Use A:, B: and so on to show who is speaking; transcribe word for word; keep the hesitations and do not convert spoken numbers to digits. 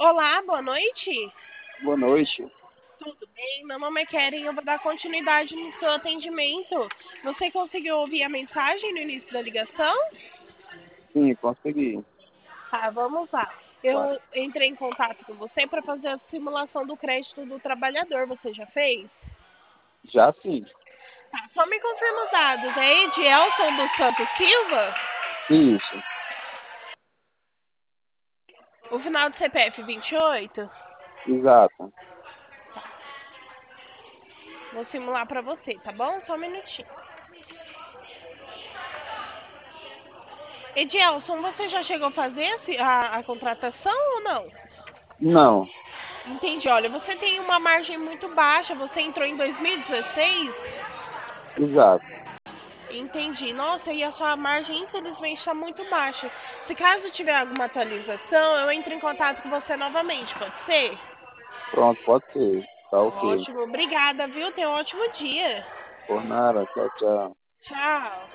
A: Olá, boa noite.
B: Boa noite.
A: Tudo bem? Meu nome é Keren e eu vou dar continuidade no seu atendimento. Você conseguiu ouvir a mensagem no início da ligação?
B: Sim, consegui.
A: Tá, vamos lá.
B: Vai.
A: Eu entrei em contato com você para fazer a simulação do crédito do trabalhador. Você já fez?
B: Já sim.
A: Tá, só me confirma os dados. É Edielson dos Santos Silva?
B: Isso.
A: O final do C P F vinte e oito?
B: Exato.
A: Vou simular para você, tá bom? Só um minutinho. Edielson, você já chegou a fazer a, a contratação ou não?
B: Não.
A: Entendi. Olha, você tem uma margem muito baixa. Você entrou em dois mil e dezesseis?
B: Exato.
A: Entendi. Nossa, e a sua margem infelizmente está muito baixa. Se caso tiver alguma atualização, eu entro em contato com você novamente, pode ser?
B: Pronto, pode ser. Tá ok.
A: Ótimo. Obrigada, viu? Tenha um ótimo dia.
B: Por nada. Tchau, tchau.
A: Tchau.